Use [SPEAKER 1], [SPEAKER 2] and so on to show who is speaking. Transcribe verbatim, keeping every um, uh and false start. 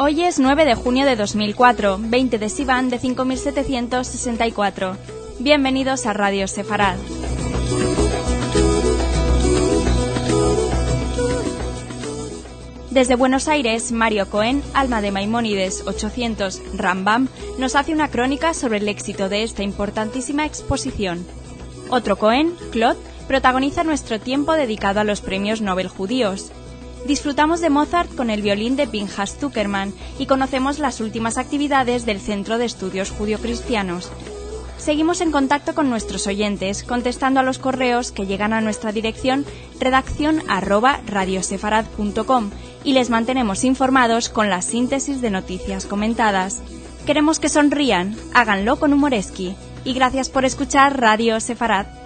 [SPEAKER 1] Hoy es nueve de junio de dos mil cuatro, veinte de Sivan de cinco mil setecientos sesenta y cuatro. Bienvenidos a Radio Sefarad. Desde Buenos Aires, Mario Cohen, alma de Maimónides ochocientos Rambam, nos hace una crónica sobre el éxito de esta importantísima exposición. Otro Cohen, Claude, protagoniza nuestro tiempo dedicado a los premios Nobel judíos. Disfrutamos de Mozart con el violín de Pinchas Zuckerman y conocemos las últimas actividades del Centro de Estudios Judio-Cristianos. Seguimos en contacto con nuestros oyentes, contestando a los correos que llegan a nuestra dirección redacción arroba radiosefarad punto com y les mantenemos informados con la síntesis de noticias comentadas. Queremos que sonrían, háganlo con Humoreski. Y gracias por escuchar Radio Sefarad.